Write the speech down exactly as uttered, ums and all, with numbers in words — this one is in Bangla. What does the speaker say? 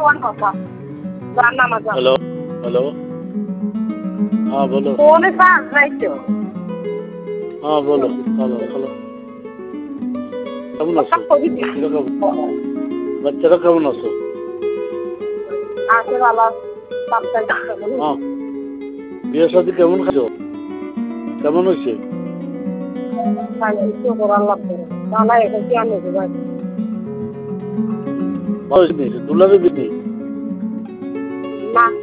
হ্যালো হ্যালো হ্যাঁ বলো ফোনে চার্জ নাই তো। হ্যাঁ বলো হ্যালো হ্যালো কেমন আছো? কিরকম বাচ্চারা কেমন আছো? আছে ভালো। হ্যাঁ বিয়ে শাদী কেমন খাচ্ছ? কেমন হয়েছে? দুলারে বিনি